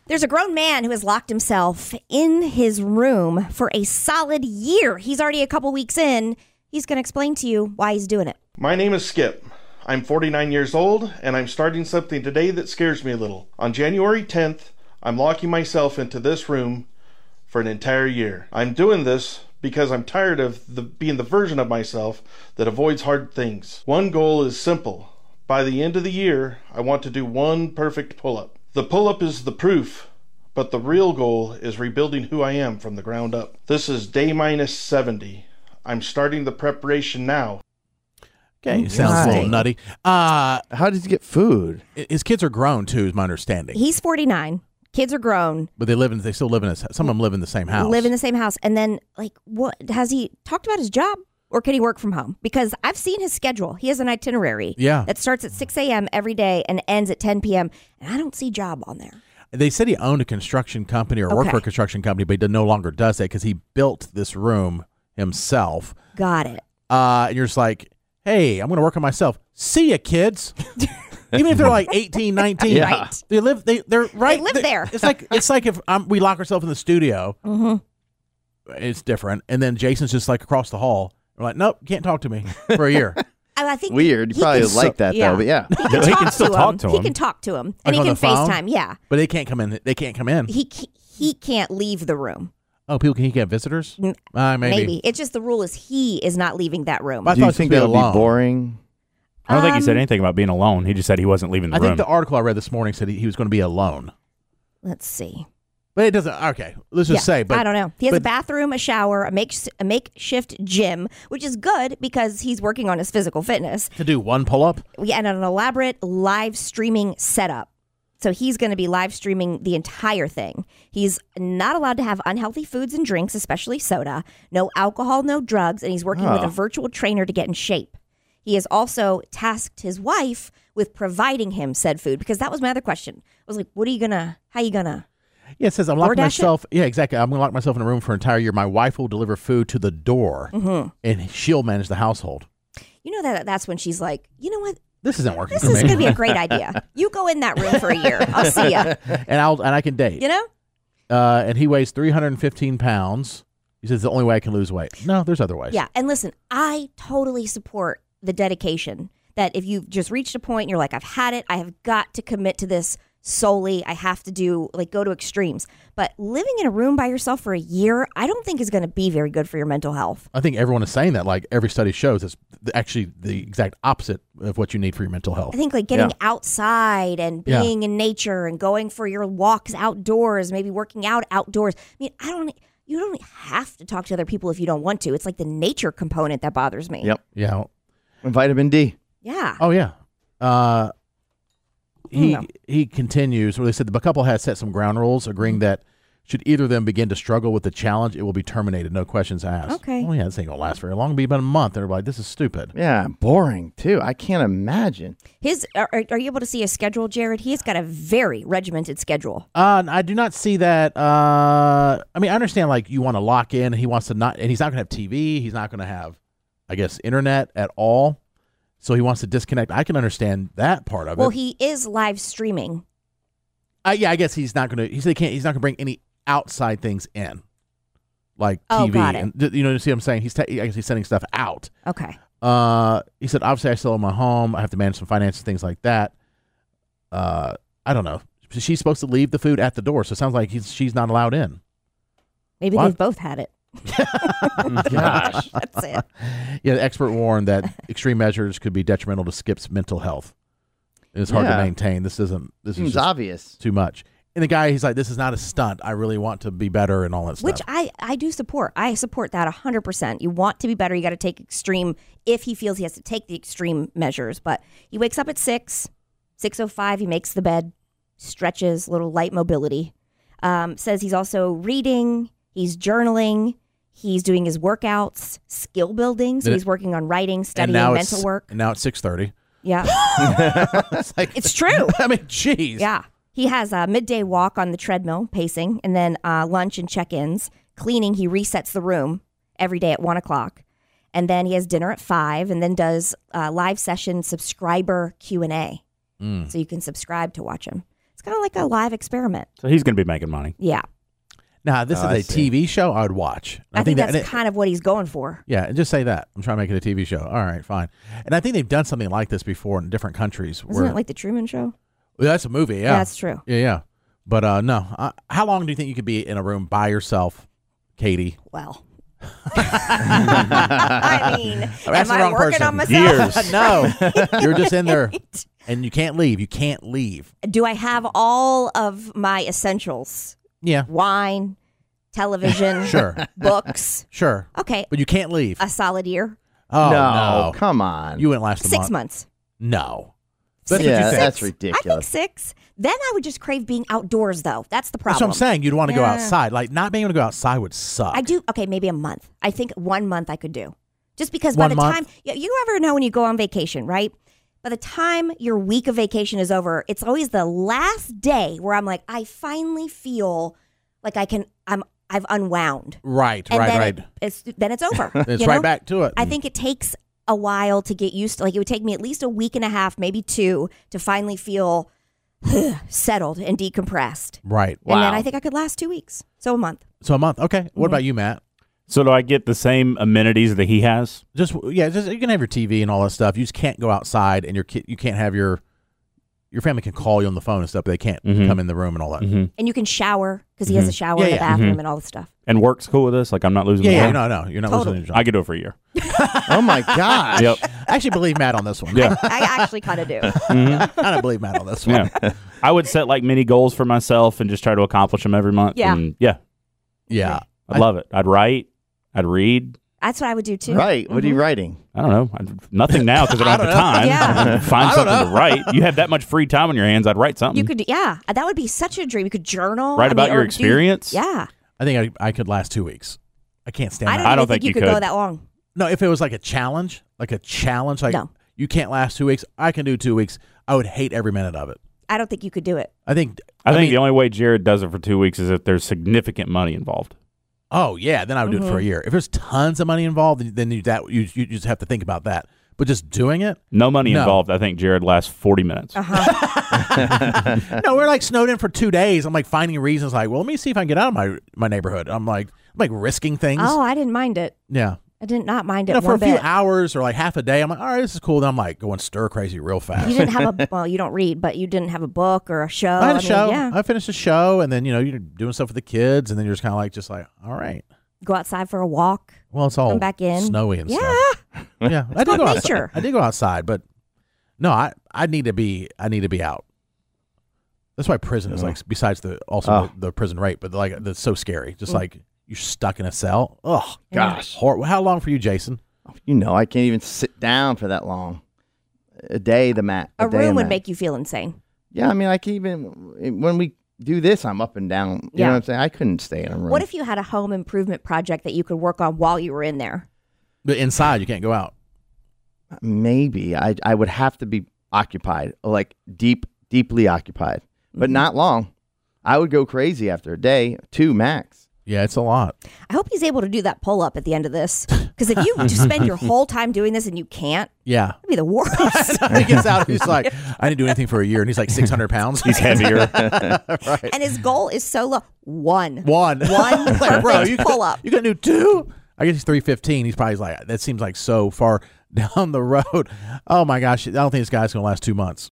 There's a grown man who has locked himself in his room for a solid year. He's already a couple weeks in. He's going to explain to you why he's doing it. My name is Skip. I'm 49 years old, and I'm starting something today that scares me a little. On January 10th, I'm locking myself into this room for an entire year. I'm doing this because I'm tired of being the version of myself that avoids hard things. One goal is simple. By the end of the year, I want to do one perfect pull-up. The pull-up is the proof, but the real goal is rebuilding who I am from the ground up. This is day minus 70. I'm starting the preparation now. Okay, sounds a little nutty. How does he get food? His kids are grown too, is my understanding. He's 49. Kids are grown. But they still live in some of them live in the same house. Live in the same house. And then, what has he talked about his job? Or can he work from home? Because I've seen his schedule. He has an itinerary that starts at 6 a.m. every day and ends at 10 p.m. And I don't see job on there. They said he owned a construction company or worked for a construction company, but he no longer does that because he built this room himself. Got it. And you're just like, hey, I'm going to work on myself. See ya, kids. Even if they're like 18, 19. Yeah. Right. They're right. They live there. It's like if we lock ourselves in the studio. Mm-hmm. It's different. And then Jason's just like across the hall. We're like, nope, can't talk to me for a year. I think weird. You probably like that though, but yeah. He can still talk to him. He can talk to him. And he can FaceTime, yeah. But they can't come in. He can't leave the room. Oh, people can get visitors? Maybe. It's just the rule is he is not leaving that room. Do you think that would be boring? I don't think he said anything about being alone. He just said he wasn't leaving the room. I think the article I read this morning said he was going to be alone. Let's see. But it doesn't. Okay, let's just say. But I don't know. He has a bathroom, a shower, a makeshift gym, which is good because he's working on his physical fitness. To do one pull-up? Yeah, and an elaborate live streaming setup. So he's going to be live streaming the entire thing. He's not allowed to have unhealthy foods and drinks, especially soda. No alcohol, no drugs, and he's working with a virtual trainer to get in shape. He has also tasked his wife with providing him said food, because that was my other question. I was like, how you gonna? Yeah, it says I'm locking myself. Yeah, exactly. I'm going to lock myself in a room for an entire year. My wife will deliver food to the door, and she'll manage the household. You know that's when she's like, you know what? This isn't working. This is going to be a great idea. You go in that room for a year. I'll see you. And I can date. You know. And he weighs 315 pounds. He says the only way I can lose weight. No, there's other ways. Yeah, and listen, I totally support the dedication that if you've just reached a point and you're like, I've had it, I have got to commit to this solely. I have to go to extremes. But living in a room by yourself for a year, I don't think is going to be very good for your mental health. I think everyone is saying that. Like every study shows it's actually the exact opposite of what you need for your mental health. I think getting outside and being in nature and going for your walks outdoors, maybe working out outdoors. I mean, you don't have to talk to other people if you don't want to. It's like the nature component that bothers me. Yep. Yeah. And vitamin D. Yeah. Oh, yeah. He continues, where they said the couple has set some ground rules, agreeing that should either of them begin to struggle with the challenge, it will be terminated, no questions asked. Okay. Well, yeah, this ain't going to last very long. It'll be about a month. They're like, this is stupid. Yeah, boring, too. I can't imagine. Are you able to see his schedule, Jared? He's got a very regimented schedule. I do not see that. I understand, you want to lock in. He wants to not, and he's not going to have TV. He's not going to have, I guess, internet at all. So he wants to disconnect. I can understand that part of it. Well, he is live streaming. I guess he's not going to. He said he's not going to bring any outside things in, like TV. Got it. And you see what I'm saying? I guess he's sending stuff out. Okay. He said, obviously, I still own my home. I have to manage some finances, things like that. I don't know. She's supposed to leave the food at the door, so it sounds like she's not allowed in. Maybe they've both had it. Gosh. That's it. Yeah, the expert warned that extreme measures could be detrimental to Skip's mental health. It's hard to maintain. This seems obvious. Too much. And the guy, he's like, this is not a stunt. I really want to be better and all that stuff. Which I do support. I support that 100%. You want to be better, you got to take extreme, if he feels he has to take the extreme measures. But he wakes up at 6:05, he makes the bed, stretches, little light mobility. Says he's also reading, he's journaling, he's doing his workouts, skill building. So he's working on writing, studying, mental work. And now it's 6:30. Yeah. It's true. I mean, geez. Yeah. He has a midday walk on the treadmill, pacing, and then lunch and check-ins. Cleaning, he resets the room every day at 1 o'clock. And then he has dinner at 5 and then does live session subscriber Q&A. So you can subscribe to watch him. It's kind of like a live experiment. So he's going to be making money. Yeah. Now, this I is a see. TV show I would watch. I think that's kind of what he's going for. Yeah, just say that. I'm trying to make it a TV show. All right, fine. And I think they've done something like this before in different countries. Isn't it like the Truman Show? Well, that's a movie, yeah. That's true. Yeah. But no. How long do you think you could be in a room by yourself, Katie? Well, I mean, That's am the I wrong working person. on myself? Years. No. You're just in there, and you can't leave. You can't leave. Do I have all of my essentials? Yeah, Wine, television, sure. books. Sure. Okay, But you can't leave. a solid year. Oh, no, come on. You wouldn't last a 6 month. months. No. Six. That's what you yeah, think. that's I ridiculous. think 6. Then I would just crave being outdoors, though. That's the That's problem. what I'm saying. You'd want to go Yeah. outside. Like, not being able to go outside would suck. I do. Okay, maybe a month. I think 1 month I could do. Just because by 1 the month? time, you ever know when you go on vacation, right? By the time your week of vacation is over, it's always the last day where I'm like, I finally feel like I've unwound. Right, And then right. then it's over. It's you right know? back to it. I think it takes a while to get used to. Like, it would take me at least a week and a half, maybe 2, to finally feel settled and decompressed. Right. And then Wow. I think I could last 2 weeks, so a month. So a month. Okay. What about you, Matt? So do I get the same amenities that he has? Just you can have your TV and all that stuff. You just can't go outside, and your kid, you can't have your family can call you on the phone and stuff, but they can't come in the room and all that. Mm-hmm. And you can shower because he has a shower in Yeah, the yeah. bathroom and all the stuff. And work's cool with this? Like, I'm not losing Yeah, the yeah, money? no, you're not Totally. listening to I could do it for a year. Oh my gosh. Yep. I actually believe Matt on this one. Yeah. I actually kind of do. I don't believe Matt on this one. Yeah. I would set like mini goals for myself and just try to accomplish them every month. Yeah. And yeah. Yeah. I'd love it. I'd write. I'd read. That's what I would do too. Right. What are you writing? I don't know. Nothing now because I don't have the time. Yeah. Find something to write. You have that much free time on your hands. I'd write something. You could, yeah, that would be such a dream. You could journal. Write about your or do- experience? Yeah. I think I could last 2 weeks. I can't stand I that. don't, I don't even think think you you could go could. that long. No, if it was like a challenge, like No. you can't last 2 weeks, I can do 2 weeks. I would hate every minute of it. I don't think you could do it. I think think the only way Jared does it for 2 weeks is if there's significant money involved. Oh yeah, then I would do it for a year. If there's tons of money involved, then you just have to think about that. But just doing it, No money No. involved. I think Jared lasts 40 minutes. no, we're like snowed in for 2 days. I'm like finding reasons, like, well, let me see if I can get out of my neighborhood. I'm like risking things. Oh, I didn't mind it. Yeah, I did not mind it for a one few bit. hours or like half a day, I'm like, all right, this is cool. Then I'm like going stir crazy real fast. You didn't have a well, you don't read, but you didn't have a book or a show. I had a mean, show. Yeah. I finished a show, and then you're doing stuff with the kids, and then you're just kind of just like, all right. Go outside for a walk. Well, it's all Come back in. snowy and Yeah. stuff. Yeah, I did called go nature. outside. I did go outside, but no, I need to be out. That's why prison is like, besides the prison rape, but like that's so scary. Just like you're stuck in a cell. Oh Gosh. How long for you, Jason? You know, I can't even sit down for that long. A day, the mat. A day, room would mat. make you feel insane. Yeah, I mean, I can even when we do this, I'm up and down. You know what I'm saying? I couldn't stay in a room. What if you had a home improvement project that you could work on while you were in there? But inside, you can't go out. Maybe I would have to be occupied, like deeply occupied, but not long. I would go crazy after a day, 2 max. Yeah, it's a lot. I hope he's able to do that pull up at the end of this. Because if you just spend your whole time doing this and you can't, Yeah. it'd be the worst. He gets out. He's like, I didn't do anything for a year, and he's like 600 pounds. He's heavier. Right. And his goal is so low. One Like, perfect bro, you pull up. You gonna do 2? I guess he's 315. He's probably like, that seems like so far down the road. Oh my gosh, I don't think this guy's gonna last 2 months.